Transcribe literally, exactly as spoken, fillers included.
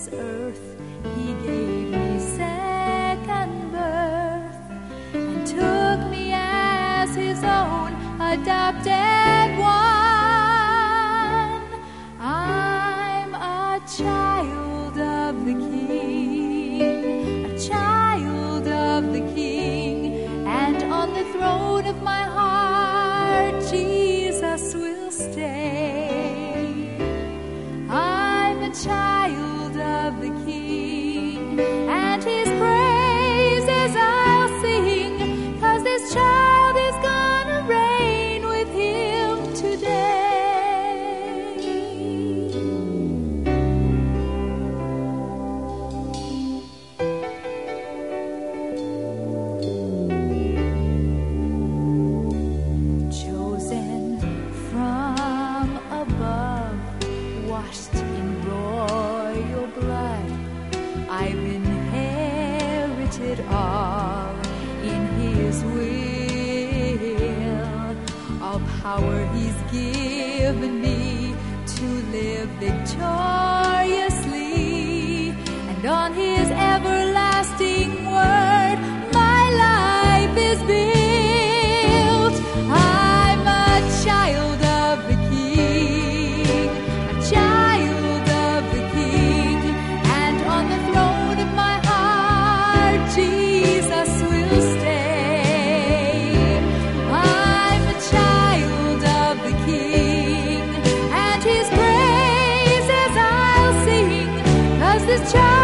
this earth, he gave me second birth and took me as his own adopted one. I'm a child of the King, a child of the King, and on the throne of my heart Jesus will stay. I'm a child of the King, and his praises I'll sing, 'cause this child is gonna reign with him today. Chosen from above, washed in royal blood, I've inherited all in his will. All power he's given me to live victoriously, and on his everlasting word my life is built. I'm a child of the King, a child of the King, and on the throne of my heart Jesus will stay. I'm a child of the King, and his praises I'll sing, 'cause this child